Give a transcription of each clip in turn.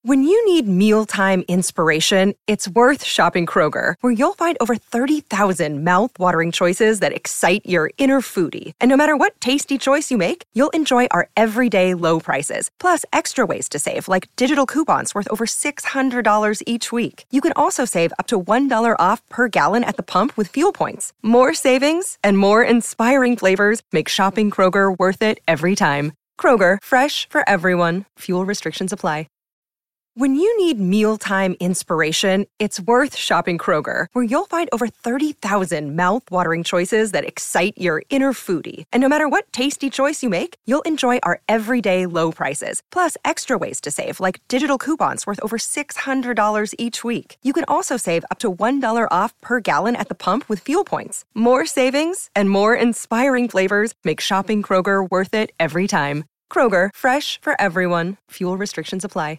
When you need mealtime inspiration, it's worth shopping Kroger, where you'll find over 30,000 mouth-watering choices that excite your inner foodie. And no matter what tasty choice you make, you'll enjoy our everyday low prices, plus extra ways to save, like digital coupons worth over $600 each week. You can also save up to $1 off per gallon at the pump with fuel points. More savings and more inspiring flavors make shopping Kroger worth it every time. Kroger, fresh for everyone. Fuel restrictions apply. When you need mealtime inspiration, it's worth shopping Kroger, where you'll find over 30,000 mouth-watering choices that excite your inner foodie. And no matter what tasty choice you make, you'll enjoy our everyday low prices, plus extra ways to save, like digital coupons worth over $600 each week. You can also save up to $1 off per gallon at the pump with fuel points. More savings and more inspiring flavors make shopping Kroger worth it every time. Kroger, fresh for everyone. Fuel restrictions apply.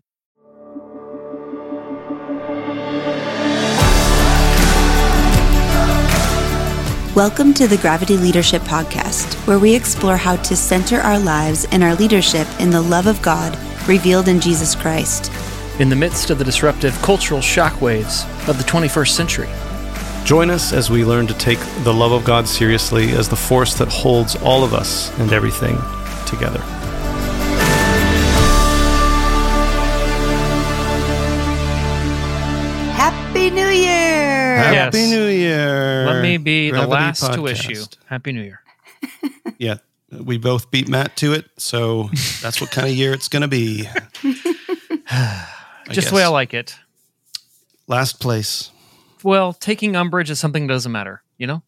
Welcome to the Gravity Leadership Podcast, where we explore how to center our lives and our leadership in the love of God revealed in Jesus Christ. In the midst of the disruptive cultural shockwaves of the 21st century. Join us as we learn to take the love of God seriously as the force that holds all of us and everything together. Happy New Year! Happy New Year! Let me be Gravity the last to Podcast. wish you Happy New Year. Yeah, we both beat Matt to it, so that's what kind of year it's going to be. Just the way I like it. Last place. Well, taking umbrage is something that doesn't matter, you know?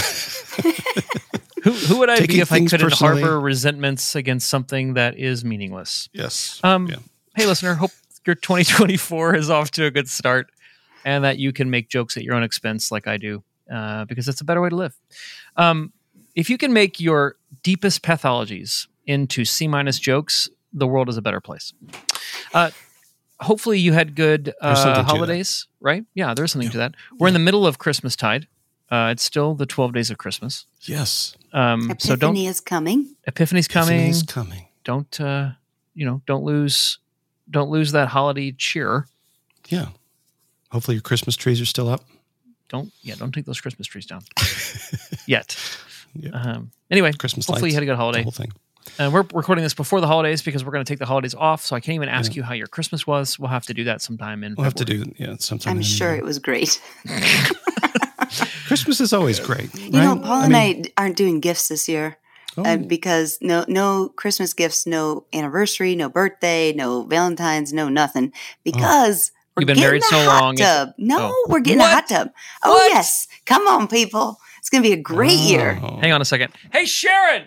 Who would I Taking be if I things couldn't personally. harbor resentments against something that is meaningless? Yes. Hey, listener, hope your 2024 is off to a good start and that you can make jokes at your own expense like I do, because it's a better way to live. If you can make your deepest pathologies into C- jokes, the world is a better place. Hopefully you had good holidays, right? Yeah, there's something to that. We're in the middle of Christmastide. It's still the 12 days of Christmas. Yes. Epiphany is coming. Epiphany's coming. Epiphany's coming. Don't lose that holiday cheer. Yeah. Hopefully your Christmas trees are still up. Don't take those Christmas trees down yet. Yeah. Anyway, Christmas hopefully lights, you had a good holiday. the whole thing. We're recording this before the holidays because we're going to take the holidays off. So I can't even ask you how your Christmas was. We'll have to do that sometime in We'll have to February. do sometime. I'm in the sure year. it was great. Christmas is always great. You know, Paul and I aren't doing gifts this year because no Christmas gifts, no anniversary, no birthday, no Valentine's, no nothing. Because we're You've been getting married a so hot long. tub. We're getting What? a hot tub. Oh, What? yes. Come on, people. It's going to be a great year. Hang on a second. Hey, Sharon!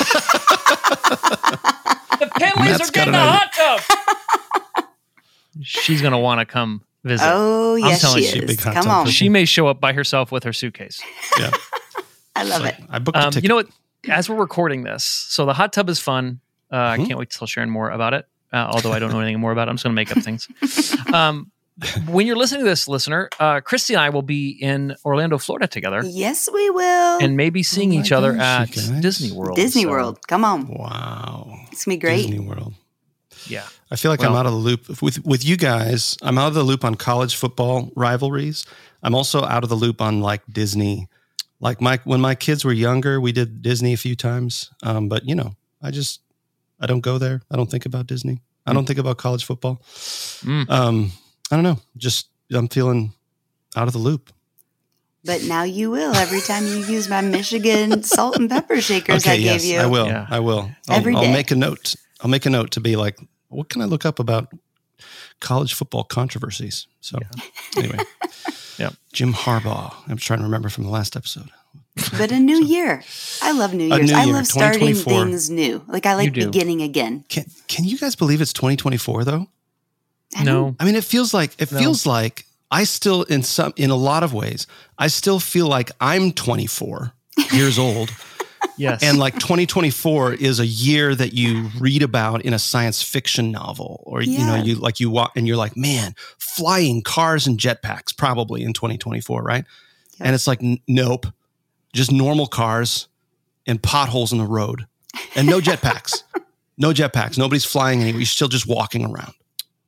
The Penleys Matt's are got getting an a idea. hot tub. She's going to want to come visit. Oh, yes, telling she you, is. big hot Come tub on. person. She may show up by herself with her suitcase. Yeah. I love it. I booked a ticket. You know what? As we're recording this, so the hot tub is fun. I can't wait to tell Sharon more about it. Although I don't know anything more about it. I'm just going to make up things. When you're listening to this, listener, Christy and I will be in Orlando, Florida together. Yes, we will. And maybe seeing each other at gosh, you guys. Disney World. Disney So, World. Come on. Wow. It's going to be great. Disney World. Yeah. I feel like I'm out of the loop with you guys. I'm out of the loop on college football rivalries. I'm also out of the loop on like Disney. Like when my kids were younger, we did Disney a few times. But I don't go there. I don't think about Disney. I don't think about college football. I don't know. Just I'm feeling out of the loop. But now you will every time you use my Michigan salt and pepper shakers I gave you. I will. Yeah. I will. Every I'll day. make a note. I'll make a note to be like, what can I look up about college football controversies? So anyway, Jim Harbaugh. I'm trying to remember from the last episode. But a new year. I love New A Year's. new I year, love starting 2024. things new. Like I like You do. beginning again. Can you guys believe it's 2024 though? No. I mean, it feels like I still in a lot of ways, I still feel like I'm 24 years old. Yes. And like 2024 is a year that you read about in a science fiction novel, or you walk and you're like, man, flying cars and jetpacks probably in 2024, right? Yep. And it's like, nope, just normal cars and potholes in the road, and no jetpacks, no jetpacks. Nobody's flying anywhere. You're still just walking around.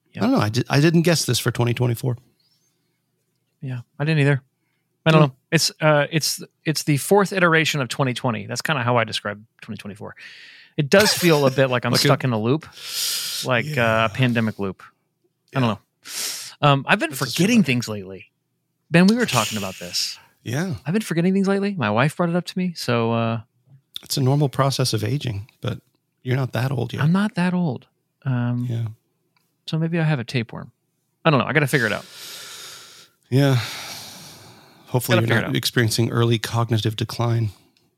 I don't know. I didn't guess this for 2024. Yeah, I didn't either. I don't know. It's the fourth iteration of 2020. That's kind of how I describe 2024. It does feel a bit like I'm stuck in a loop, like a pandemic loop. I don't know. I've been forgetting things lately. Ben, we were talking about this. Yeah. I've been forgetting things lately. My wife brought it up to me. So it's a normal process of aging, but you're not that old yet. I'm not that old. Yeah. So maybe I have a tapeworm. I don't know. I got to figure it out. Yeah. Hopefully you're not experiencing early cognitive decline.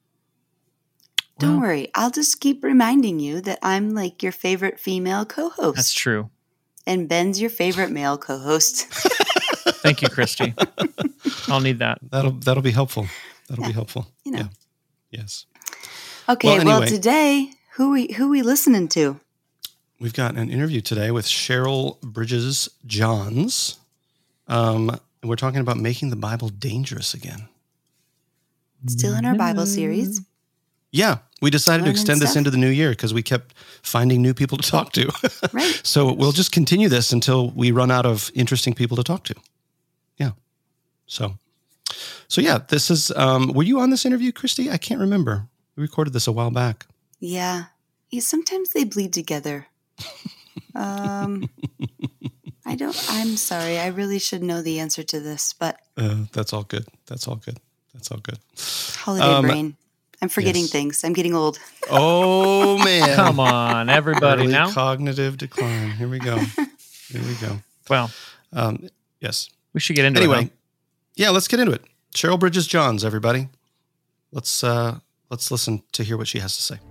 Don't worry. I'll just keep reminding you that I'm like your favorite female co-host. That's true. And Ben's your favorite male co-host. Thank you, Christy. I'll need that. That'll be helpful. That'll be helpful. You know. Yeah. Yes. Okay. Well, today, who we listening to? We've got an interview today with Cheryl Bridges Johns. We're talking about making the Bible dangerous again. Still in our Bible series. Yeah, we decided to extend this into the new year because we kept finding new people to talk to. Right. So we'll just continue this until we run out of interesting people to talk to. Yeah. So yeah, this is, were you on this interview, Christy? I can't remember. We recorded this a while back. Yeah. Sometimes they bleed together. I'm sorry. I really should know the answer to this, but. That's all good. That's all good. Holiday brain. I'm forgetting things. I'm getting old. Oh, man. Come on, everybody early now. Cognitive decline. Here we go. Well, yes. We should get into it. Anyway, yeah, let's get into it. Cheryl Bridges Johns, everybody. Let's listen to hear what she has to say.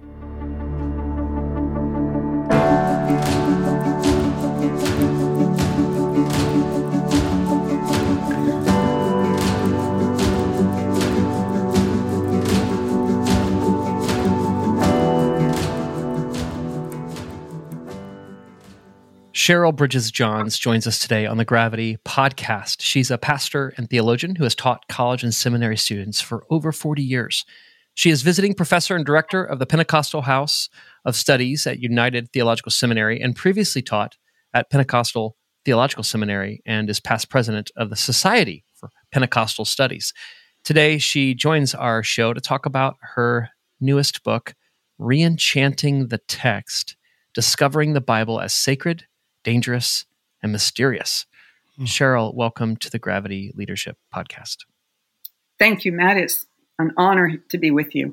Cheryl Bridges Johns joins us today on the Gravity podcast. She's a pastor and theologian who has taught college and seminary students for over 40 years. She is visiting professor and director of the Pentecostal House of Studies at United Theological Seminary and previously taught at Pentecostal Theological Seminary and is past president of the Society for Pentecostal Studies. Today, she joins our show to talk about her newest book, Re-Enchanting the Text, Discovering the Bible as Sacred, Dangerous, and Mysterious. Cheryl, welcome to the Gravity Leadership Podcast. Thank you, Matt. It's an honor to be with you.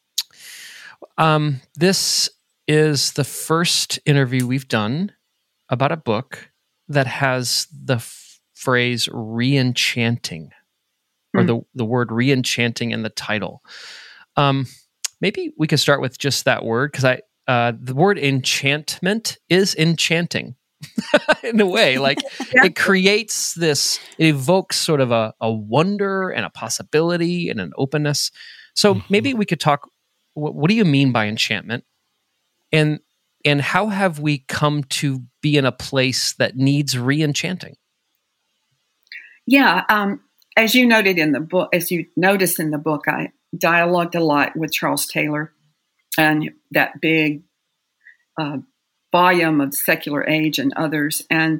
This is the first interview we've done about a book that has the phrase re-enchanting, or the word re-enchanting in the title. Maybe we could start with just that word, because the word enchantment is enchanting. In a way, like it creates this, it evokes sort of a wonder and a possibility and an openness. So maybe we could talk, what do you mean by enchantment? And how have we come to be in a place that needs re-enchanting? Yeah, as you noted in the book, as you notice in the book, I dialogued a lot with Charles Taylor and that big volume of Secular Age and others, and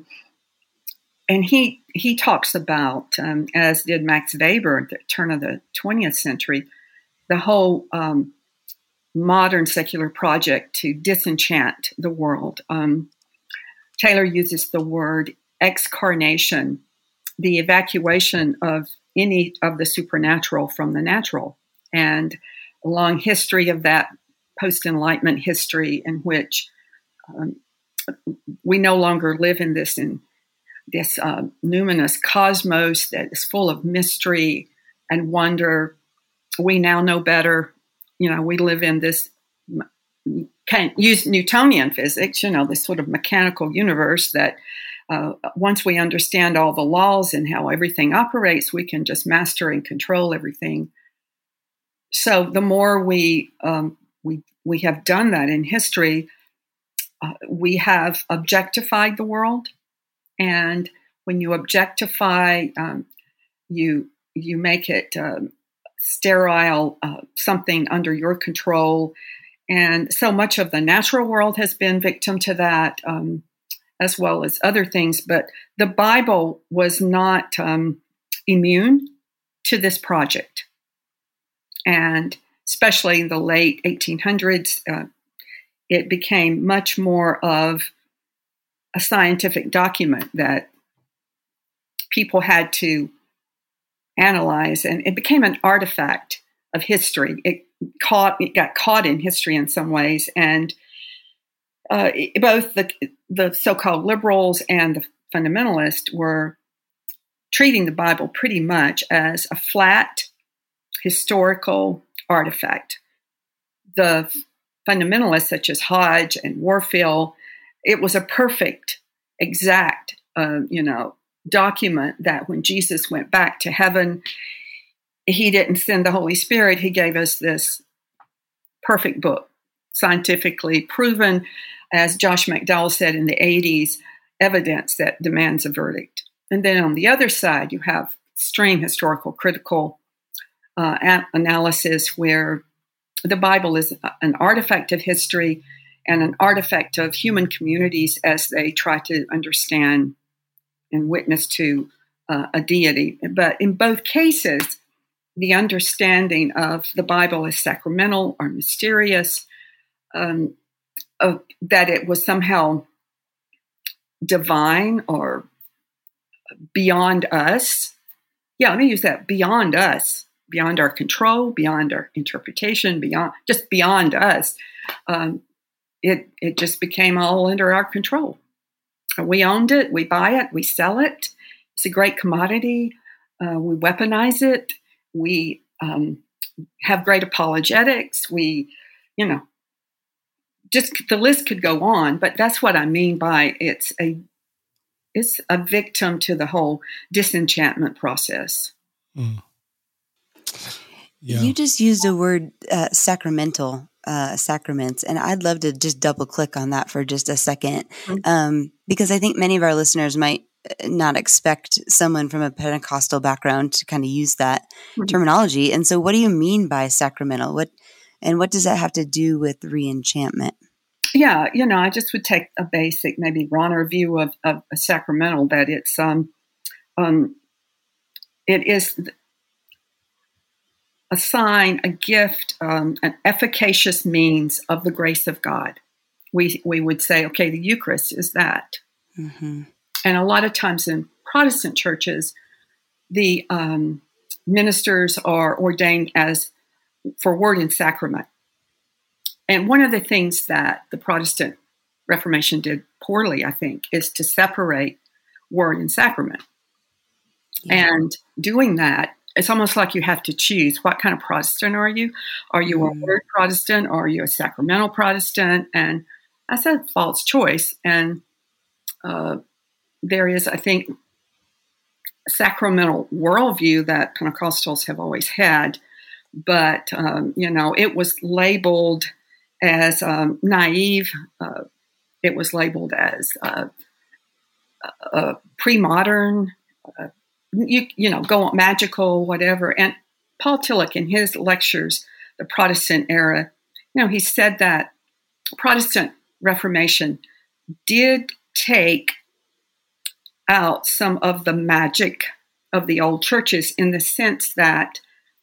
he talks about, as did Max Weber at the turn of the 20th century, the whole modern secular project to disenchant the world. Taylor uses the word excarnation, the evacuation of any of the supernatural from the natural, and a long history of that post-Enlightenment history in which we no longer live in this numinous cosmos that is full of mystery and wonder. We now know better. We live in this, can't use Newtonian physics, this sort of mechanical universe that once we understand all the laws and how everything operates, we can just master and control everything. So the more we have done that in history, we have objectified the world, and when you objectify, you make it sterile, something under your control, and so much of the natural world has been victim to that. as well as other things. But the Bible was not immune to this project. And especially in the late 1800s, it became much more of a scientific document that people had to analyze, and it became an artifact of history. It got caught in history in some ways, and both the so-called liberals and the fundamentalists were treating the Bible pretty much as a flat historical artifact. The fundamentalists, such as Hodge and Warfield, it was a perfect, exact, document that when Jesus went back to heaven, he didn't send the Holy Spirit. He gave us this perfect book, scientifically proven, as Josh McDowell said in the 80s, evidence that demands a verdict. And then on the other side, you have extreme historical critical analysis where the Bible is an artifact of history and an artifact of human communities as they try to understand and witness to a deity. But in both cases, the understanding of the Bible as sacramental or mysterious, that it was somehow divine or beyond us. Yeah, let me use that, beyond us, beyond our control, beyond our interpretation, beyond us. It just became all under our control. We owned it, we buy it, we sell it. It's a great commodity. We weaponize it. We have great apologetics. We, just the list could go on, but that's what I mean by it's a victim to the whole disenchantment process. Mm. Yeah. You just used a word, sacramental, sacraments, and I'd love to just double click on that for just a second, because I think many of our listeners might not expect someone from a Pentecostal background to kind of use that terminology. And so what do you mean by sacramental? What does that have to do with re-enchantment? Yeah, I just would take a basic, maybe runner view of a sacramental, that it's it is a sign, a gift, an efficacious means of the grace of God. We would say, okay, the Eucharist is that. Mm-hmm. And a lot of times in Protestant churches, the ministers are ordained as for word and sacrament. And one of the things that the Protestant Reformation did poorly, I think, is to separate word and sacrament. Yeah. And doing that, it's almost like you have to choose what kind of Protestant are you? Are you a word Protestant or are you a sacramental Protestant? And that's a false choice. And there is, I think, a sacramental worldview that Pentecostals have always had, but it was labeled as naive. It was labeled as pre-modern. Go magical, whatever. And Paul Tillich, in his lectures, The Protestant Era, he said that Protestant Reformation did take out some of the magic of the old churches in the sense that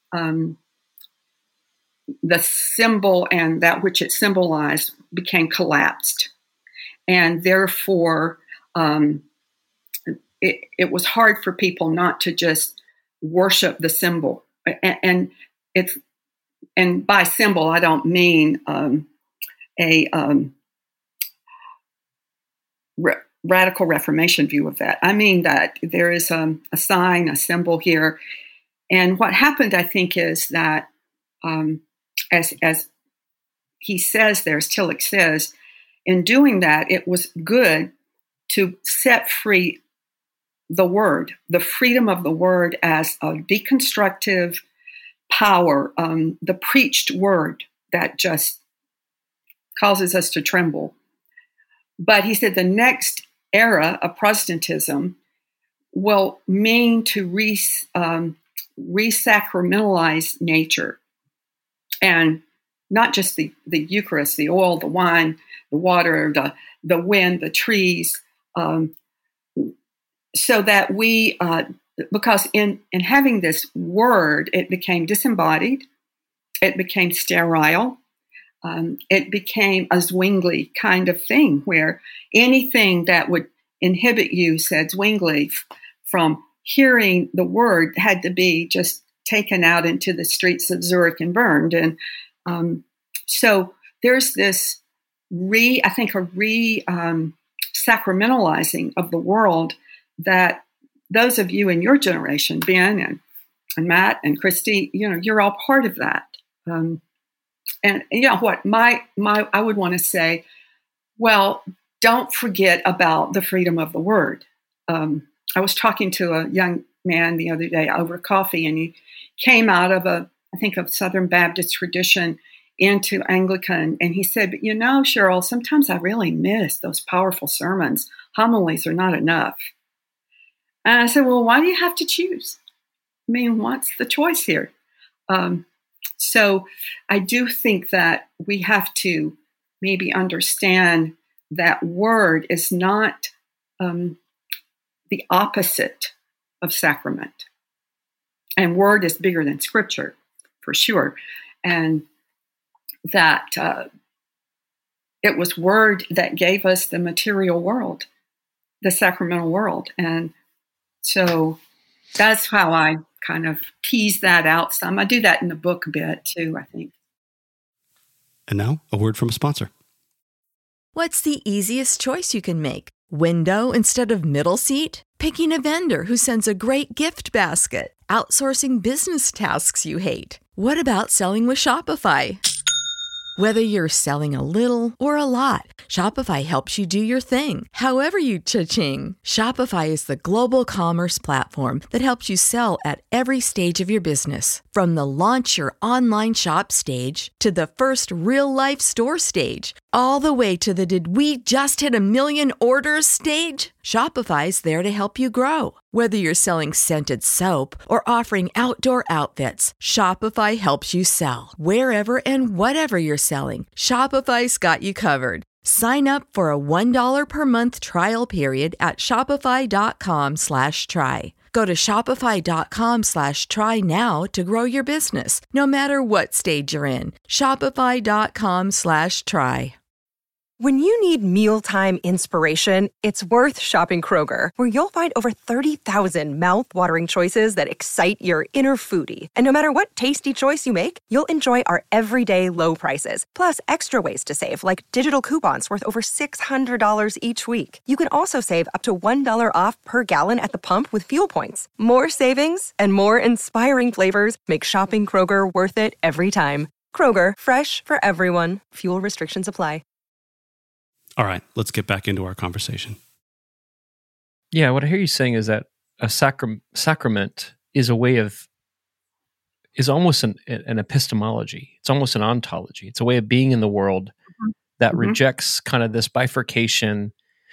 the symbol and that which it symbolized became collapsed. And therefore, it was hard for people not to just worship the symbol. And by symbol, I don't mean radical Reformation view of that. I mean that there is a sign, a symbol here. And what happened, I think, is that as he says there, as Tillich says, in doing that, it was good to set free the word, the freedom of the word as a deconstructive power, the preached word that just causes us to tremble. But he said the next era of Protestantism will mean to re-sacramentalize nature. And not just the Eucharist, the oil, the wine, the water, the wind, the trees, So that we, because in having this word, it became disembodied, it became sterile, it became a Zwingli kind of thing where anything that would inhibit you, said Zwingli, from hearing the word had to be just taken out into the streets of Zurich and burned. And so there's this sacramentalizing of the world that those of you in your generation, Ben and Matt and Christy, you're all part of that. And you know what, I would want to say, well, don't forget about the freedom of the word. I was talking to a young man the other day over coffee, and he came out of a Southern Baptist tradition into Anglican. And he said, but Cheryl, sometimes I really miss those powerful sermons. Homilies are not enough. And I said, well, why do you have to choose? I mean, what's the choice here? So I do think that we have to maybe understand that word is not the opposite of sacrament. And word is bigger than scripture, for sure. And that it was word that gave us the material world, the sacramental world. And so that's how I kind of tease that out some. I do that in the book a bit too, I think. And now, a word from a sponsor. What's the easiest choice you can make? Window instead of middle seat? Picking a vendor who sends a great gift basket? Outsourcing business tasks you hate? What about selling with Shopify? Whether you're selling a little or a lot, Shopify helps you do your thing, however you cha-ching. Shopify is the global commerce platform that helps you sell at every stage of your business. From the launch your online shop stage to the first real-life store stage, all the way to the did we just hit 1 million orders stage. Shopify's there to help you grow. Whether you're selling scented soap or offering outdoor outfits, Shopify helps you sell. Wherever and whatever you're selling, Shopify's got you covered. Sign up for a $1 per month trial period at shopify.com/try. Go to shopify.com/try now to grow your business, no matter what stage you're in. Shopify.com/try. When you need mealtime inspiration, it's worth shopping Kroger, where you'll find over 30,000 mouth-watering choices that excite your inner foodie. And no matter what tasty choice you make, you'll enjoy our everyday low prices, plus extra ways to save, like digital coupons worth over $600 each week. You can also save up to $1 off per gallon at the pump with fuel points. More savings and more inspiring flavors make shopping Kroger worth it every time. Kroger, fresh for everyone. Fuel restrictions apply. All right, let's get back into our conversation. Yeah, what I hear you saying is that a sacrament is almost an epistemology. It's almost an ontology. It's a way of being in the world that rejects kind of this bifurcation.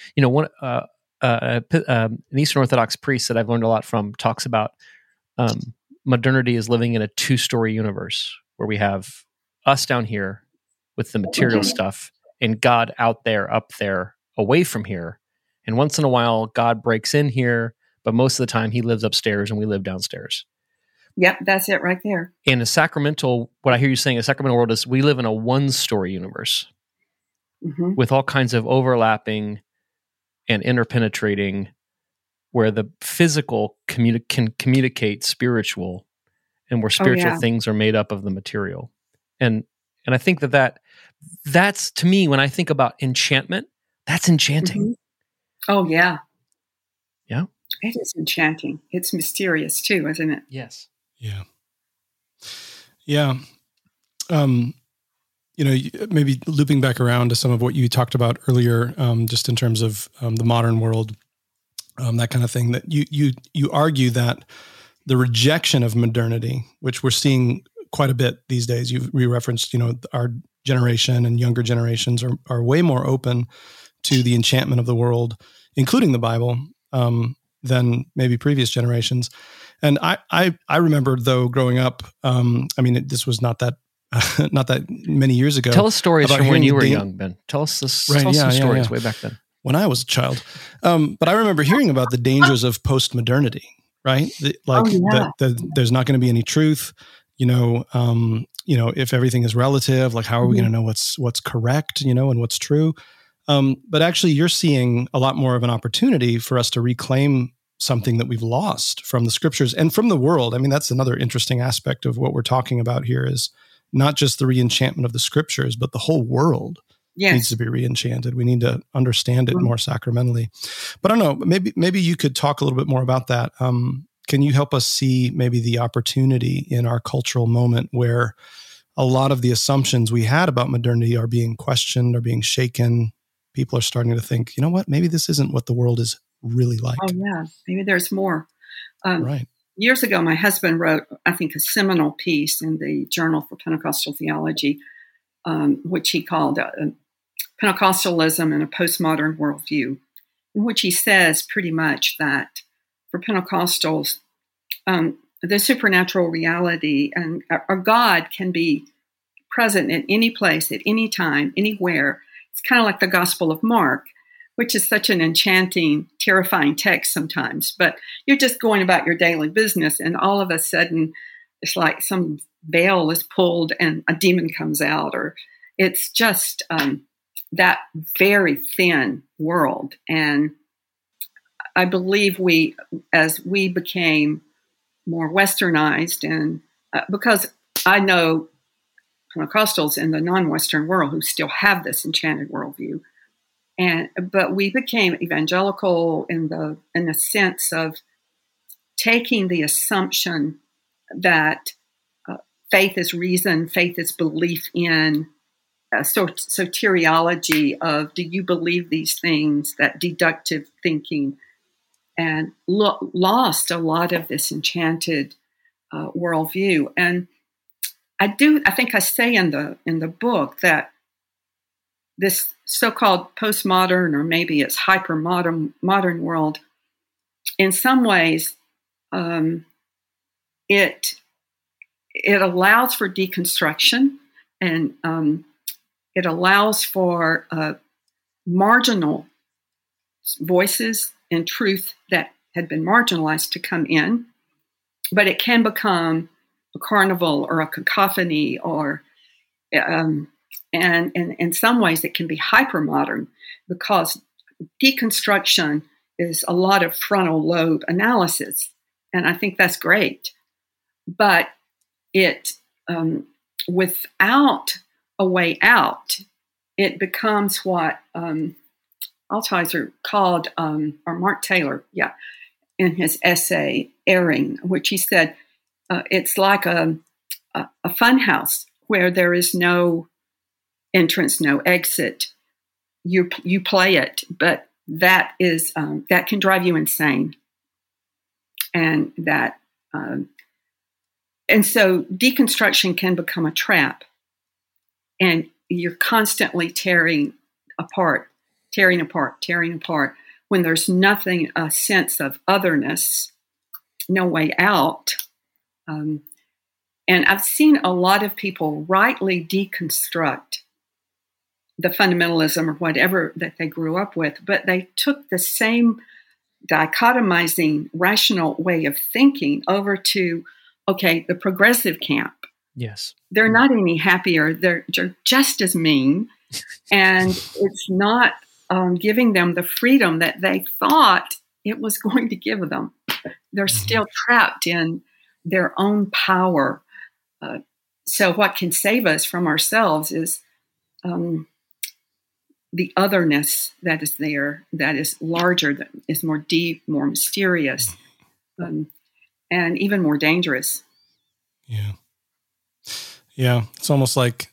An Eastern Orthodox priest that I've learned a lot from talks about modernity is living in a two-story universe where we have us down here with the material stuff and God out there, up there, away from here. And once in a while, God breaks in here, but most of the time he lives upstairs and we live downstairs. Yep, that's it right there. In what I hear you saying, a sacramental world is we live in a one-story universe with all kinds of overlapping and interpenetrating, where the physical can communicate spiritual, and where spiritual things are made up of the material. And I think that's, to me, when I think about enchantment, that's enchanting. Oh, yeah. Yeah. It is enchanting. It's mysterious too, isn't it? Yes. Yeah. Yeah. Maybe looping back around to some of what you talked about earlier, just in terms of the modern world, that kind of thing, that you argue that the rejection of modernity, which we're seeing quite a bit these days, you referenced, our generation and younger generations are way more open to the enchantment of the world, including the Bible, than maybe previous generations. And I remember, though, growing up, this was not that many years ago. Tell us stories from when you were young, Ben. Tell us some stories way back then. when I was a child. But I remember hearing about the dangers of postmodernity, right? There's not going to be any truth. If everything is relative, like how are we going to know what's correct, and what's true? But actually, you're seeing a lot more of an opportunity for us to reclaim something that we've lost from the scriptures and from the world. I mean, that's another interesting aspect of what we're talking about here is not just the reenchantment of the scriptures, but the whole world needs to be reenchanted. We need to understand it more sacramentally. But I don't know, maybe you could talk a little bit more about that. Can you help us see maybe the opportunity in our cultural moment where a lot of the assumptions we had about modernity are being questioned, are being shaken? People are starting to think, you know what, maybe this isn't what the world is really like. Oh, yeah. Maybe there's more. Right. Years ago, my husband wrote, I think, a seminal piece in the Journal for Pentecostal Theology, which he called Pentecostalism in a Postmodern Worldview, in which he says pretty much that for Pentecostals, the supernatural reality and our God can be present at any place, at any time, anywhere. It's kind of like the Gospel of Mark, which is such an enchanting, terrifying text sometimes. But you're just going about your daily business, and all of a sudden, it's like some veil is pulled and a demon comes out, or it's just that very thin world. And I believe as we became more westernized, and because I know Pentecostals in the non-Western world who still have this enchanted worldview, but we became evangelical in the sense of taking the assumption that faith is reason, faith is belief in, soteriology of do you believe these things, that deductive thinking, and lost a lot of this enchanted worldview. And I think I say in the book that this so-called postmodern, or maybe it's hyper-modern world, in some ways, it allows for deconstruction, and it allows for marginal voices and truth that had been marginalized to come in, but it can become a carnival or a cacophony, or and in some ways it can be hypermodern, because deconstruction is a lot of frontal lobe analysis, and I think that's great. But it without a way out, it becomes what Altizer called, or Mark Taylor, in his essay "Erring," which he said it's like a fun house where there is no entrance, no exit. You play it, but that is that can drive you insane, and so deconstruction can become a trap, and you're constantly tearing apart, when there's nothing, a sense of otherness, no way out. And I've seen a lot of people rightly deconstruct the fundamentalism or whatever that they grew up with, but they took the same dichotomizing, rational way of thinking over to, the progressive camp. Yes. They're not any happier. They're just as mean. And it's not giving them the freedom that they thought it was going to give them. They're still trapped in their own power. So what can save us from ourselves is the otherness that is there, that is larger, that is more deep, more mysterious, and even more dangerous. Yeah. It's almost like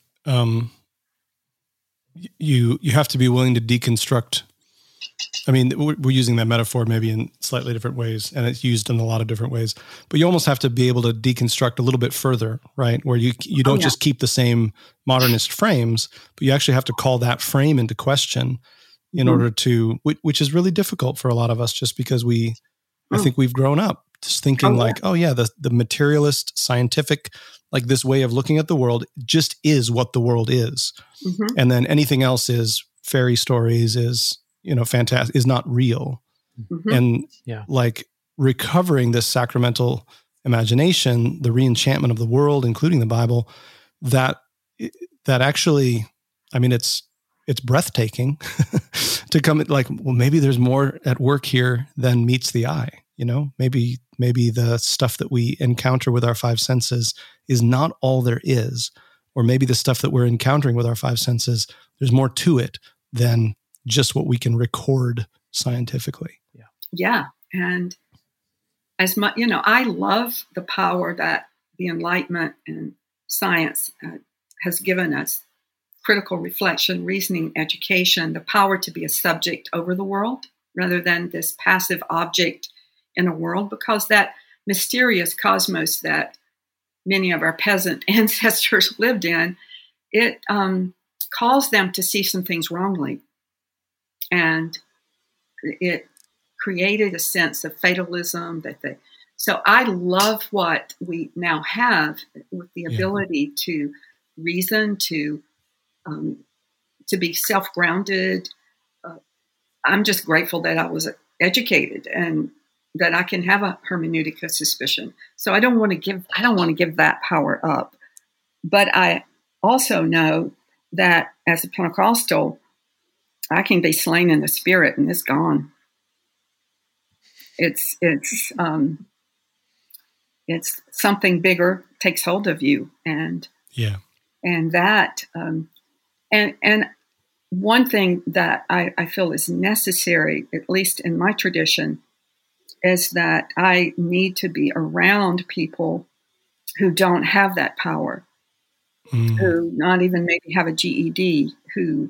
you have to be willing to deconstruct. I mean, we're using that metaphor maybe in slightly different ways, and it's used in a lot of different ways. But you almost have to be able to deconstruct a little bit further, right? Where you don't just keep the same modernist frames, but you actually have to call that frame into question in order to, which is really difficult for a lot of us, just because I think we've grown up just thinking the materialist, scientific, like this way of looking at the world just is what the world is. And then anything else is fairy stories, is fantastic, is not real. Mm-hmm. And Yeah. like recovering this sacramental imagination, the reenchantment of the world, including the Bible, that actually, I mean, it's breathtaking to come like, well, maybe there's more at work here than meets the eye. Maybe the stuff that we encounter with our five senses is not all there is, or maybe the stuff that we're encountering with our five senses, there's more to it than just what we can record scientifically. Yeah. And as much, I love the power that the Enlightenment and science has given us. Critical reflection, reasoning, education, the power to be a subject over the world rather than this passive object in a world, because that mysterious cosmos that many of our peasant ancestors lived in, it calls them to see some things wrongly. And it created a sense of fatalism so I love what we now have with the ability to reason, to be self-grounded. I'm just grateful that I was educated and that I can have a hermeneutic of suspicion. So I don't want to give that power up. But I also know that as a Pentecostal, I can be slain in the spirit and it's gone. It's something bigger takes hold of you, and that and one thing that I feel is necessary, at least in my tradition, is that I need to be around people who don't have that power, who not even maybe have a GED, who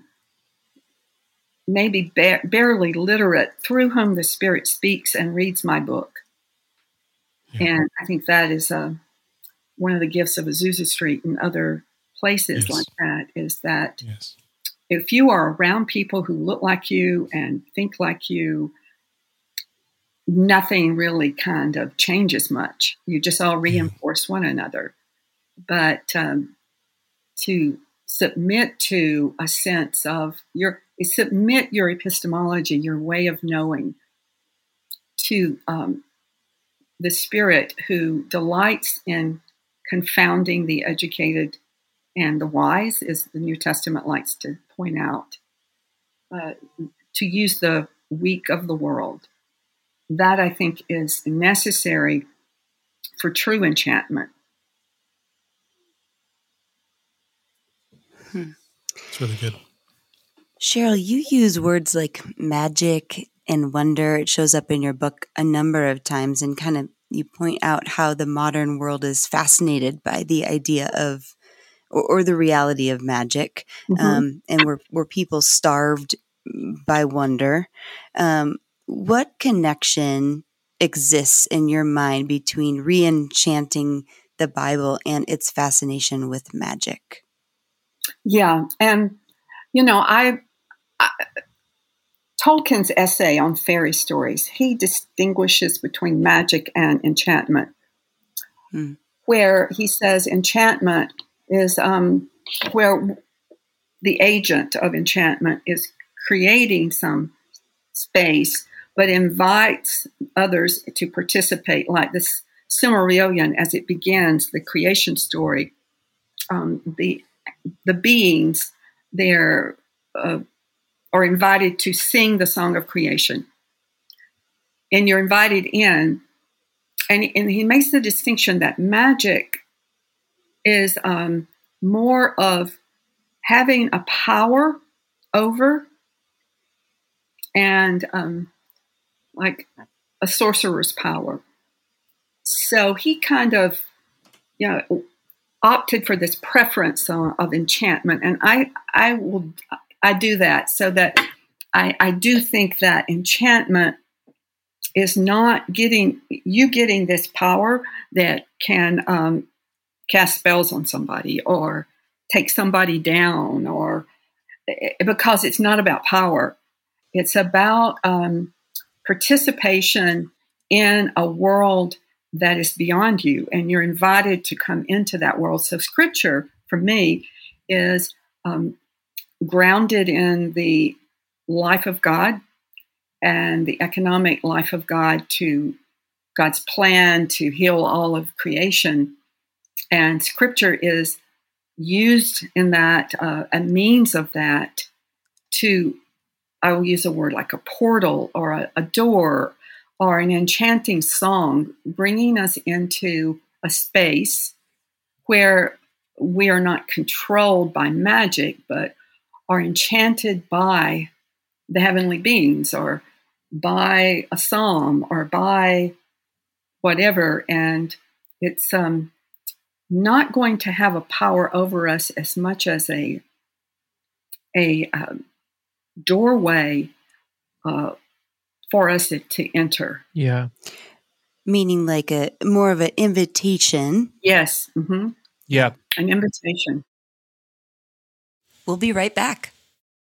maybe barely literate, through whom the Spirit speaks and reads my book. Yeah. And I think that is one of the gifts of Azusa Street and other places like that, is that if you are around people who look like you and think like you, nothing really kind of changes much. You just all reinforce one another. But to submit to a sense of submit your epistemology, your way of knowing, to the Spirit who delights in confounding the educated and the wise, as the New Testament likes to point out, to use the weak of the world. That, I think, is necessary for true enchantment. It's really good. Cheryl, you use words like magic and wonder. It shows up in your book a number of times, and kind of you point out how the modern world is fascinated by the idea of or the reality of magic, and we're people starved by wonder. What connection exists in your mind between re-enchanting the Bible and its fascination with magic? Yeah, and Tolkien's essay on fairy stories, he distinguishes between magic and enchantment, where he says enchantment is where the agent of enchantment is creating some space, but invites others to participate, like this Silmarillion, as it begins, the creation story. The beings there are invited to sing the song of creation. And you're invited in. And he makes the distinction that magic is more of having a power over, and like a sorcerer's power. So he kind of, opted for this preference of enchantment, and I do that, so that I do think that enchantment is not getting this power that can cast spells on somebody or take somebody down, or because it's not about power. It's about participation in a world that is beyond you, and you're invited to come into that world. So Scripture, for me, is grounded in the life of God, and the economic life of God to God's plan to heal all of creation. And Scripture is used in that, a means of that to, I will use a word like a portal or a door or an enchanting song, bringing us into a space where we are not controlled by magic, but are enchanted by the heavenly beings or by a psalm or by whatever. And it's not going to have a power over us as much as a doorway for us to enter. Yeah. Meaning like a more of an invitation. Yes. Mm-hmm. Yeah. An invitation. We'll be right back.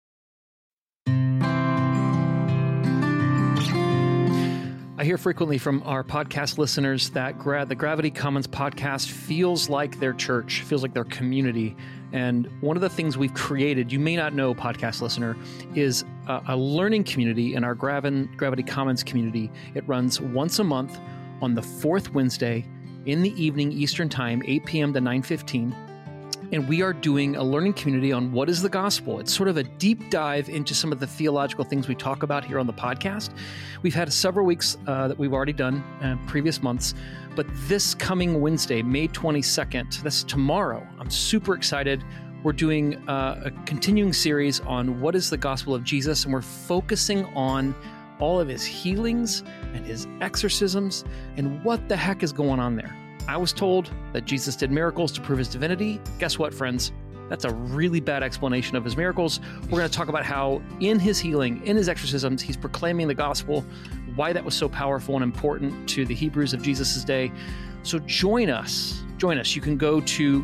I hear frequently from our podcast listeners that the Gravity Commons podcast feels like their church, feels like their community. And one of the things we've created, you may not know, podcast listener, is a learning community in our Gravity Commons community. It runs once a month on the fourth Wednesday in the evening Eastern Time, 8 p.m. to 9:15. And we are doing a learning community on what is the gospel. It's sort of a deep dive into some of the theological things we talk about here on the podcast. We've had several weeks that we've already done previous months, but this coming Wednesday, May 22nd, that's tomorrow, I'm super excited. We're doing a continuing series on what is the gospel of Jesus, and we're focusing on all of his healings and his exorcisms and what the heck is going on there. I was told that Jesus did miracles to prove his divinity. Guess what, friends? That's a really bad explanation of his miracles. We're going to talk about how in his healing, in his exorcisms, he's proclaiming the gospel, why that was so powerful and important to the Hebrews of Jesus' day. So join us. You can go to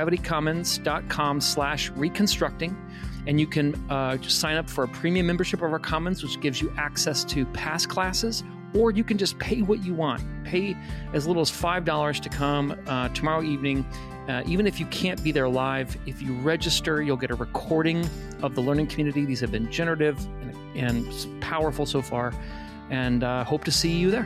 gravitycommons.com/reconstructing, and you can just sign up for a premium membership of our Commons, which gives you access to past classes. Or you can just pay what you want. Pay as little as $5 to come tomorrow evening. Even if you can't be there live, if you register, you'll get a recording of the learning community. These have been generative and powerful so far. And hope to see you there.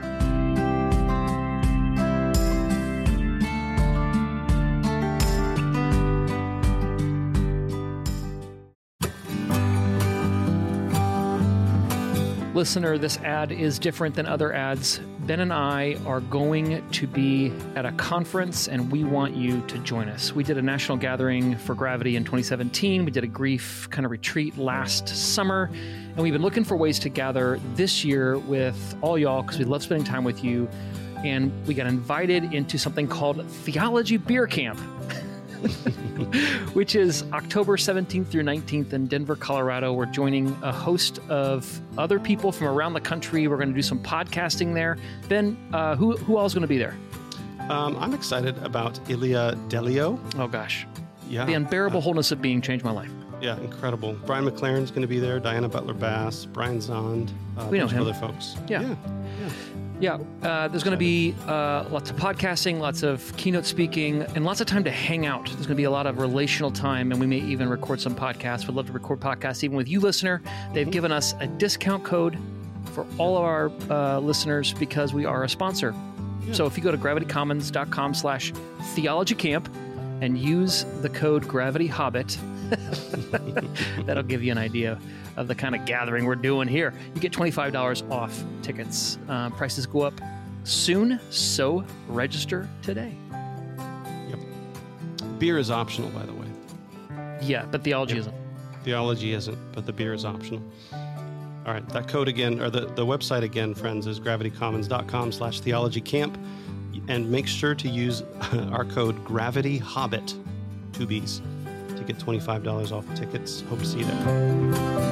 Listener, this ad is different than other ads. Ben and I are going to be at a conference, and we want you to join us. We did a national gathering for Gravity in 2017. We did a grief kind of retreat last summer, and we've been looking for ways to gather this year with all y'all because we love spending time with you. And we got invited into something called Theology Beer Camp, which is October 17th through 19th in Denver, Colorado. We're joining a host of other people from around the country. We're going to do some podcasting there. Ben, who else is going to be there? I'm excited about Ilia Delio. Oh, gosh. Yeah. The Unbearable Wholeness of Being changed my life. Yeah, incredible. Brian McLaren's going to be there. Diana Butler-Bass, Brian Zond, We know bunch of him. other folks. Yeah, there's going to be lots of podcasting, lots of keynote speaking, and lots of time to hang out. There's going to be a lot of relational time, and we may even record some podcasts. We'd love to record podcasts even with you, listener. They've given us a discount code for all of our listeners because we are a sponsor. Yeah. So if you go to gravitycommons.com/theologycamp and use the code GravityHobbit, that'll give you an idea of the kind of gathering we're doing here. You get $25 off tickets. Prices go up soon, so register today. Yep. Beer is optional, by the way. Yeah, but theology isn't. Theology isn't, but the beer is optional. All right, that code again, or the website again, friends, is gravitycommons.com/theologycamp. And make sure to use our code GravityHobbit, 2 B's, to get $25 off tickets. Hope to see you there.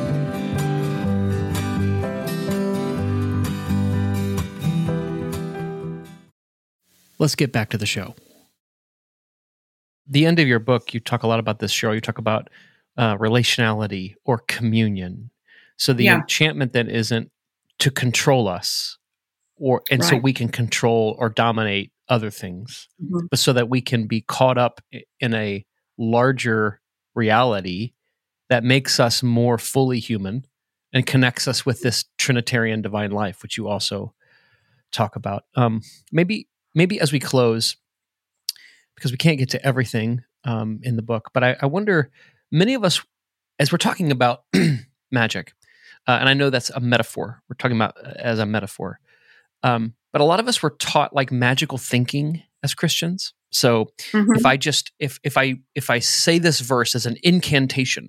Let's get back to the show. The end of your book, you talk a lot about this, Cheryl. You talk about relationality or communion. So the enchantment that isn't to control us, so we can control or dominate other things, but so that we can be caught up in a larger reality that makes us more fully human, and connects us with this Trinitarian divine life, which you also talk about. Maybe as we close, because we can't get to everything in the book, but I wonder, many of us, as we're talking about magic, and I know that's a metaphor, we're talking about as a metaphor, but a lot of us were taught like magical thinking as Christians. So if I say this verse as an incantation,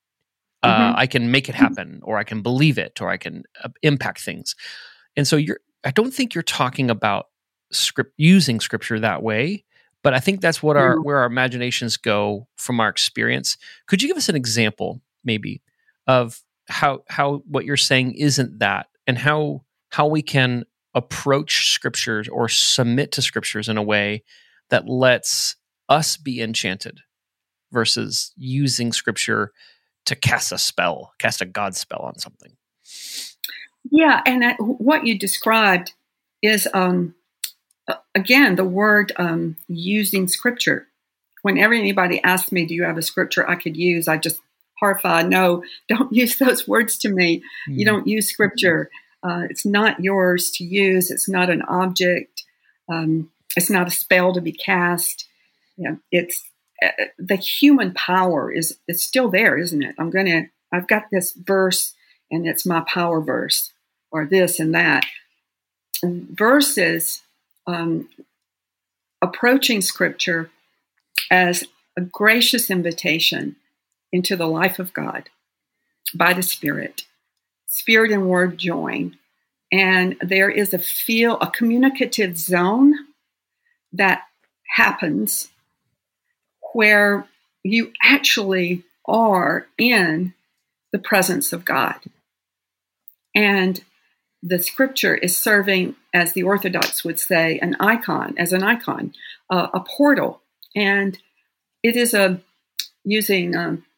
I can make it happen, or I can believe it, or I can impact things. And so I don't think you're talking about using scripture that way, but I think that's what where our imaginations go from our experience. Could you give us an example, maybe, of how what you're saying isn't that, and how we can approach scriptures or submit to scriptures in a way that lets us be enchanted versus using scripture to cast a God spell on something? Yeah, and what you described is, again, the word using scripture. Whenever anybody asks me, do you have a scripture I could use, I just horrified, no, don't use those words to me. You don't use scripture. It's not yours to use. It's not an object. It's not a spell to be cast. It's the human power it's still there, isn't it? I've got this verse and it's my power verse, or this and that. Versus approaching scripture as a gracious invitation into the life of God by the Spirit and word join. And there is a communicative zone that happens where you actually are in the presence of God. And the scripture is serving, as the Orthodox would say, an icon, a portal. And it is using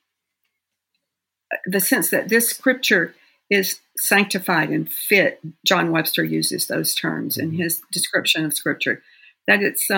the sense that this scripture is sanctified and fit. John Webster uses those terms in his description of scripture, that it's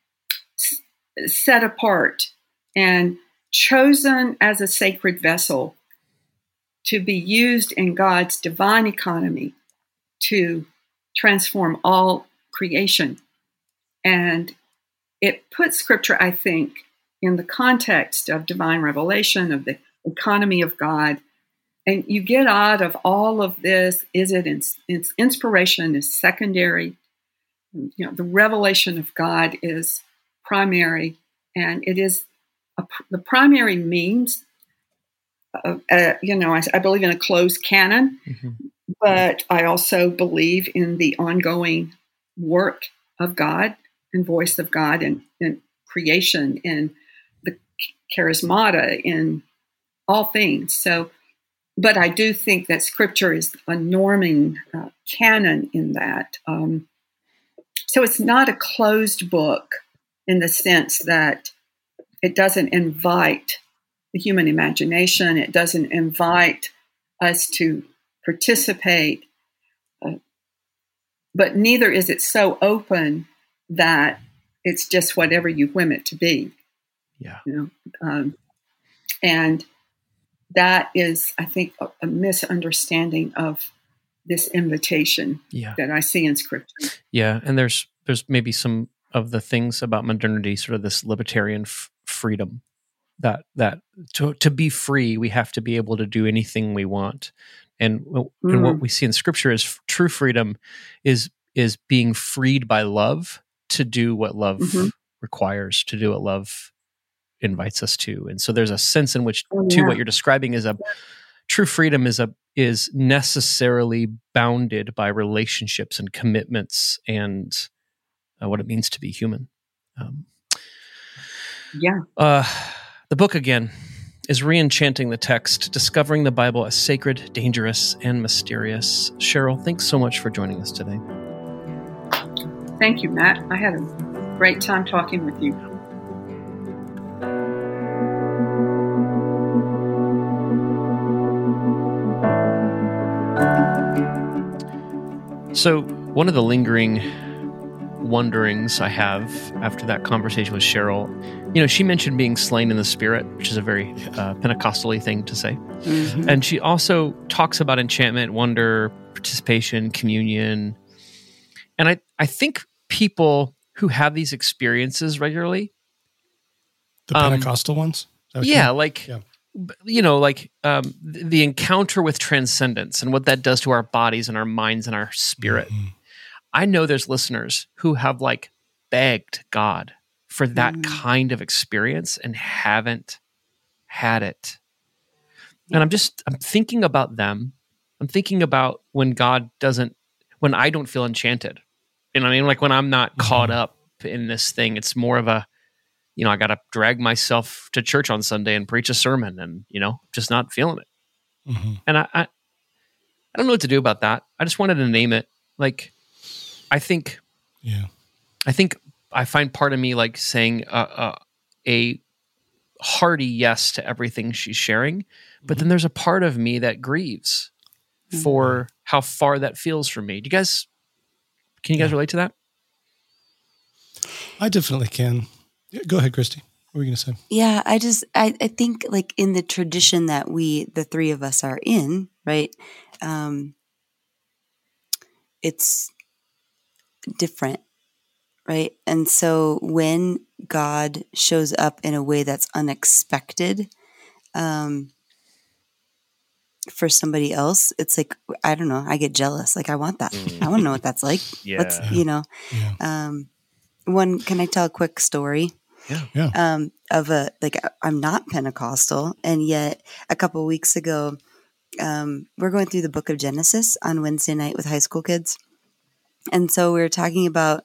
set apart and chosen as a sacred vessel to be used in God's divine economy to transform all creation. And it puts scripture, I think, in the context of divine revelation, of the economy of God. And you get out of all of this, its inspiration is secondary. The revelation of God is primary, and it is the primary means of, I believe in a closed canon, but I also believe in the ongoing work of God and voice of God and creation, in the charismata, in all things. So, but I do think that scripture is a norming canon in that. So it's not a closed book in the sense that it doesn't invite the human imagination. It doesn't invite us to participate. But neither is it so open that it's just whatever you whim it to be. Yeah. And that is, I think, a misunderstanding of this invitation that I see in scripture. Yeah, and there's maybe some of the things about modernity, sort of this libertarian freedom, that to be free, we have to be able to do anything we want. And what we see in scripture is true freedom is being freed by love to do what love requires, to do what love invites us to. And so there's a sense in which what you're describing is true freedom is necessarily bounded by relationships and commitments and what it means to be human. The book, again, is Re-Enchanting the Text, Discovering the Bible as Sacred, Dangerous, and Mysterious. Cheryl, thanks so much for joining us today. Thank you, Matt. I had a great time talking with you. So, one of the lingering wonderings I have after that conversation with Cheryl. You know, she mentioned being slain in the Spirit, which is a very Pentecostal-y thing to say. Mhm. And she also talks about enchantment, wonder, participation, communion. And I think people who have these experiences regularly, The Pentecostal ones? Is that what you yeah, mean? like, Yeah. you know, like the encounter with transcendence and what that does to our bodies and our minds and our spirit. Mhm. I know there's listeners who have like begged God for that kind of experience and haven't had it. And I'm thinking about them. I'm thinking about when when I don't feel enchanted. You know what I mean? Like when I'm not caught up in this thing, it's more of a, you know, I got to drag myself to church on Sunday and preach a sermon and, you know, just not feeling it. Mhm. And I don't know what to do about that. I just wanted to name it. Like, I think I find part of me like saying a hearty yes to everything she's sharing, but then there's a part of me that grieves for how far that feels for me. Can you guys relate to that? I definitely can. Yeah, go ahead, Christy. What were you going to say? Yeah, I think like in the tradition that the three of us are in, right? It's different, right? And so when God shows up in a way that's unexpected, for somebody else, it's like, I don't know, I get jealous. Like, I want that. I want to know what that's like. Let's, you know, can I tell a quick story? Yeah. I'm not Pentecostal. And yet a couple of weeks ago, we're going through the book of Genesis on Wednesday night with high school kids. And so we were talking about,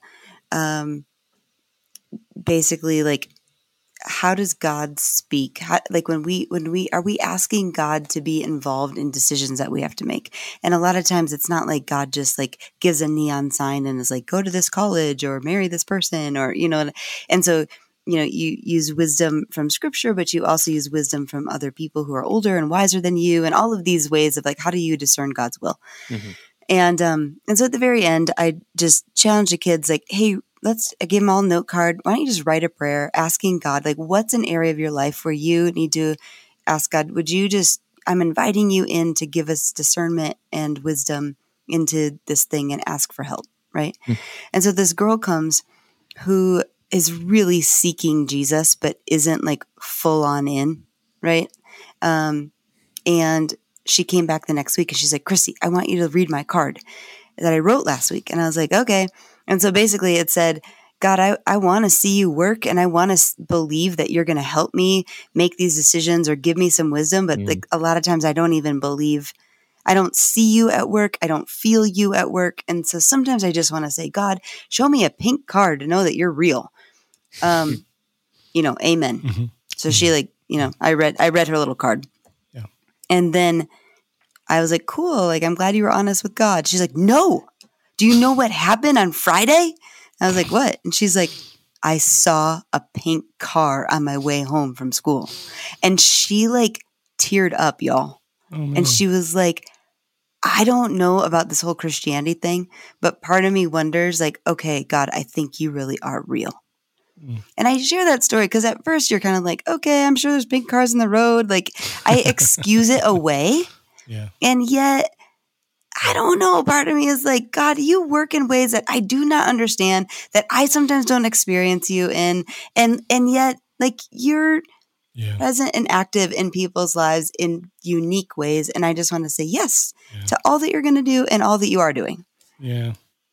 basically like, how does God speak? When we are we asking God to be involved in decisions that we have to make? And a lot of times it's not like God just like gives a neon sign and is like, go to this college or marry this person, or, you know, and so, you know, you use wisdom from scripture, but you also use wisdom from other people who are older and wiser than you, and all of these ways of like, how do you discern God's will? Mm-hmm. And so at the very end, I just challenge the kids like, hey, I give them all a note card. Why don't you just write a prayer asking God, like, what's an area of your life where you need to ask God, I'm inviting you in to give us discernment and wisdom into this thing and ask for help, right? Mm. And so this girl comes who is really seeking Jesus, but isn't like full on in, right? And she came back the next week and she's like, Christy, I want you to read my card that I wrote last week. And I was like, okay. And so basically it said, God, I want to see you work, and I want to believe that you're going to help me make these decisions or give me some wisdom. But like a lot of times I don't even believe, I don't see you at work. I don't feel you at work. And so sometimes I just want to say, God, show me a pink card to know that you're real. You know, amen. Mm-hmm. So she like, you know, I read her little card. Yeah. And then I was like, cool. Like, I'm glad you were honest with God. She's like, no. Do you know what happened on Friday? I was like, what? And she's like, I saw a pink car on my way home from school. And she like teared up, y'all. Oh, and she was like, I don't know about this whole Christianity thing, but part of me wonders like, okay, God, I think you really are real. Mm. And I share that story because at first you're kind of like, okay, I'm sure there's pink cars in the road. Like I excuse it away. Yeah. And yet, I don't know. Part of me is like, God, you work in ways that I do not understand, that I sometimes don't experience you in. And yet, like, you're present and active in people's lives in unique ways. And I just want to say yes to all that you're going to do and all that you are doing. Yeah.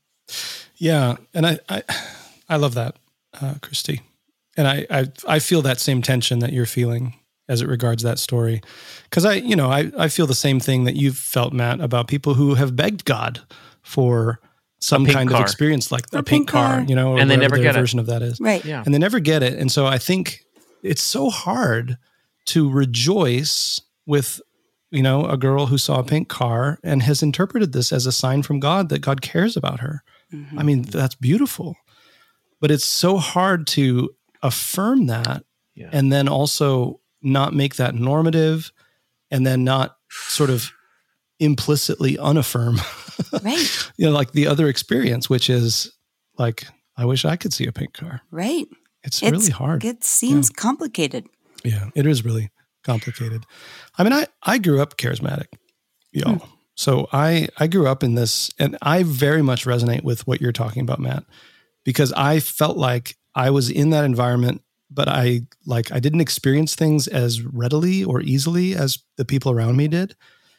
Yeah. And I love that, Christy. And I feel that same tension that you're feeling as it regards that story. Because I feel the same thing that you've felt, Matt, about people who have begged God for some kind of experience like a pink car, you know, or and they never get version of that is. Right. Yeah. And they never get it. And so I think it's so hard to rejoice with, you know, a girl who saw a pink car and has interpreted this as a sign from God that God cares about her. Mm-hmm. I mean, that's beautiful. But it's so hard to affirm that and then also not make that normative, and then not sort of implicitly unaffirm, right? You know, like the other experience, which is like I wish I could see a pink car. Right. It's really hard. It seems complicated. Yeah, it is really complicated. I mean, I grew up charismatic, y'all. So I grew up in this, and I very much resonate with what you're talking about, Matt, because I felt like I was in that environment, but I didn't experience things as readily or easily as the people around me did.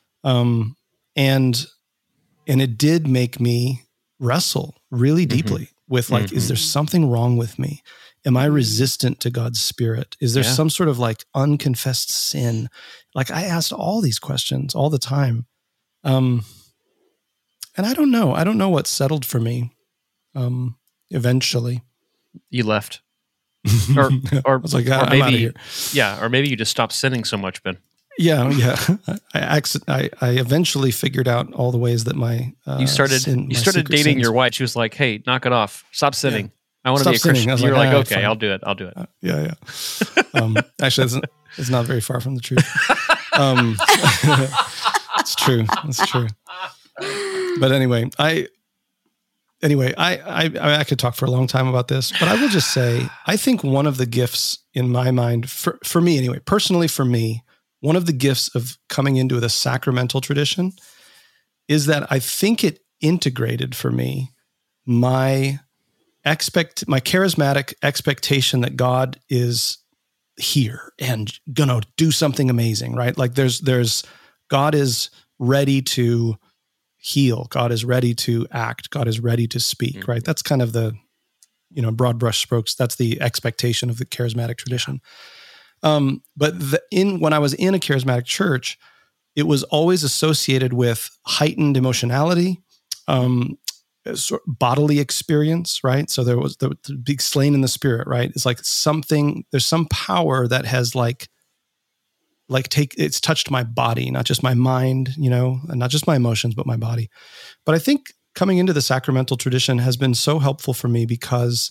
And it did make me wrestle really deeply with like, is there something wrong with me? Am I resistant to God's Spirit? Is there some sort of like unconfessed sin? Like I asked all these questions all the time. And I don't know. I don't know what settled for me. Eventually. You left. Or I was like, I'm out of here. Yeah. Or maybe you just stopped sinning so much, Ben. Yeah. I eventually figured out all the ways that you started dating your wife. She was like, "Hey, knock it off. Stop sinning. I want to be a Christian." You're like, "Okay, fine. I'll do it. Yeah. Actually, it's not very far from the truth. It's true. It's true. But anyway, I could talk for a long time about this, but I will just say, I think one of the gifts in my mind, for me anyway, personally for me, one of the gifts of coming into the sacramental tradition is that I think it integrated for me my charismatic expectation that God is here and gonna do something amazing, right? Like there's God is ready to heal. God is ready to act. God is ready to speak, right? That's kind of the, broad brush strokes. That's the expectation of the charismatic tradition. But when I was in a charismatic church, it was always associated with heightened emotionality, sort of bodily experience, right? So there was the big slain in the spirit, right? It's like there's some power that has it's touched my body, not just my mind, and not just my emotions, but my body. But I think coming into the sacramental tradition has been so helpful for me because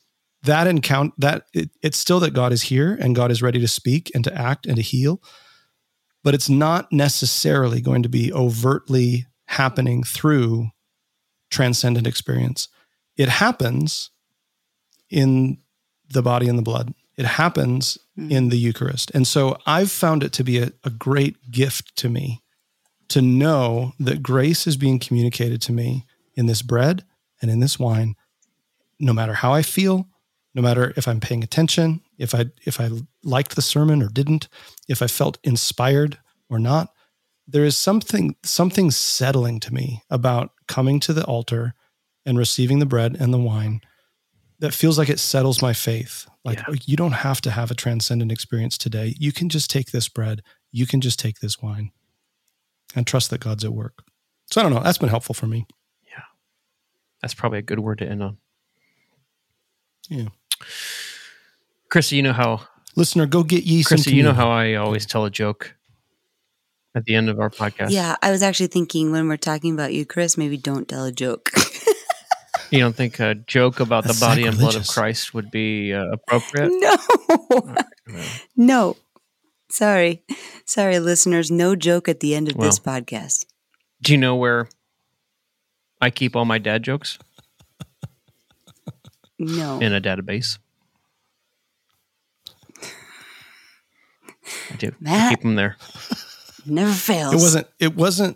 it's still that God is here and God is ready to speak and to act and to heal, but it's not necessarily going to be overtly happening through transcendent experience. It happens in the body and the blood. It happens in the Eucharist. And so I've found it to be a great gift to me to know that grace is being communicated to me in this bread and in this wine, no matter how I feel, no matter if I'm paying attention, if I liked the sermon or didn't, if I felt inspired or not. There is something settling to me about coming to the altar and receiving the bread and the wine that feels like it settles my faith. Like, you don't have to have a transcendent experience today. You can just take this bread. You can just take this wine and trust that God's at work. So I don't know. That's been helpful for me. Yeah. That's probably a good word to end on. Yeah. Chrissy, you know how... Listener, go get ye some Chrissy, you know how I always tell a joke at the end of our podcast? Yeah, I was actually thinking when we're talking about you, Chris, maybe don't tell a joke. You don't think a joke about the body and blood of Christ would be appropriate? No. No. Sorry, listeners. No joke at the end of this podcast. Do you know where I keep all my dad jokes? No. In a database. I do. Matt, I keep them there. Never fails. It wasn't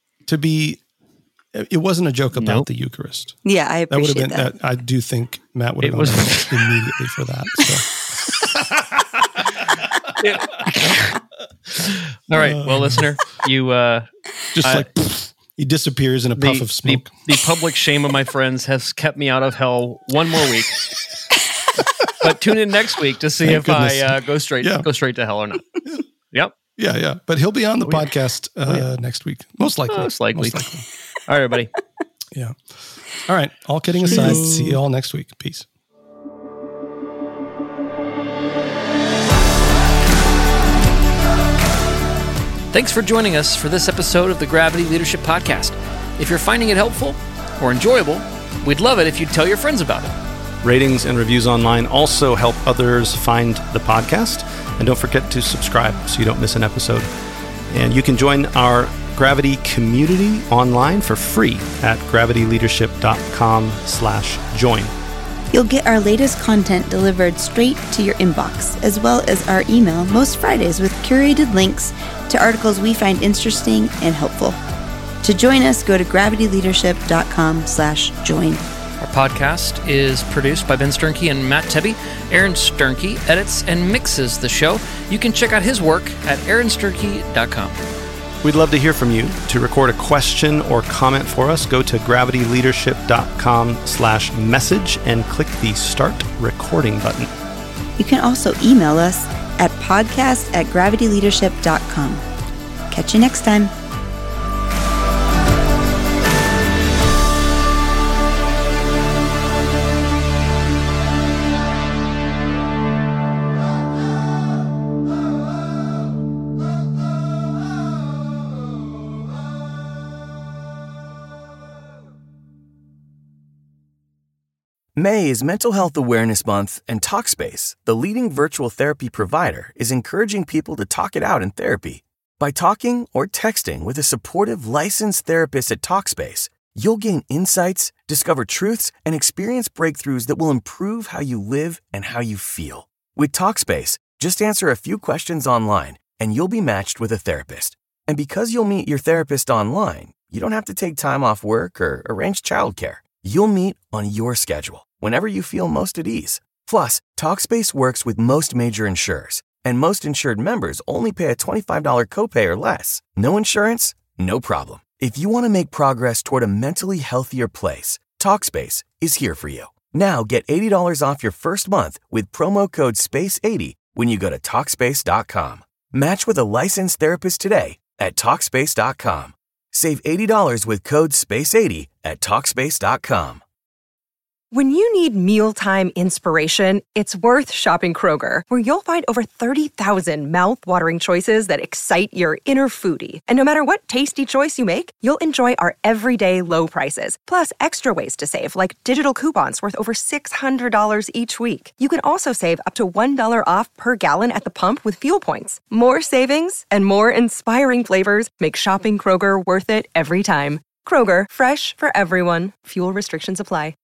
a joke about the Eucharist. Yeah, I appreciate that. I do think Matt would have gone immediately for that. So. All right. Well, listener, you he disappears in a puff of smoke. The public shame of my friends has kept me out of hell one more week. But tune in next week to see if I go straight to hell or not. Yep. Yeah. But he'll be on the podcast next week. Most likely. All right, everybody. Yeah. All right. All kidding aside, see you all next week. Peace. Thanks for joining us for this episode of the Gravity Leadership Podcast. If you're finding it helpful or enjoyable, we'd love it if you'd tell your friends about it. Ratings and reviews online also help others find the podcast. And don't forget to subscribe so you don't miss an episode. And you can join our Gravity community online for free at gravityleadership.com/join. You'll get our latest content delivered straight to your inbox, as well as our email most Fridays with curated links to articles we find interesting and helpful. To join us, go to gravityleadership.com/join. Our podcast is produced by Ben Sternke and Matt Tebbe. Aaron Sternke edits and mixes the show. You can check out his work at aaronsternke.com. We'd love to hear from you. To record a question or comment for us, go to gravityleadership.com/message and click the Start Recording button. You can also email us at podcast@gravityleadership.com. Catch you next time. May is Mental Health Awareness Month, and Talkspace, the leading virtual therapy provider, is encouraging people to talk it out in therapy. By talking or texting with a supportive, licensed therapist at Talkspace, you'll gain insights, discover truths, and experience breakthroughs that will improve how you live and how you feel. With Talkspace, just answer a few questions online, and you'll be matched with a therapist. And because you'll meet your therapist online, you don't have to take time off work or arrange childcare. You'll meet on your schedule, whenever you feel most at ease. Plus, Talkspace works with most major insurers, and most insured members only pay a $25 copay or less. No insurance? No problem. If you want to make progress toward a mentally healthier place, Talkspace is here for you. Now get $80 off your first month with promo code SPACE80 when you go to Talkspace.com. Match with a licensed therapist today at Talkspace.com. Save $80 with code SPACE80 at Talkspace.com. When you need mealtime inspiration, it's worth shopping Kroger, where you'll find over 30,000 mouth-watering choices that excite your inner foodie. And no matter what tasty choice you make, you'll enjoy our everyday low prices, plus extra ways to save, like digital coupons worth over $600 each week. You can also save up to $1 off per gallon at the pump with fuel points. More savings and more inspiring flavors make shopping Kroger worth it every time. Kroger, fresh for everyone. Fuel restrictions apply.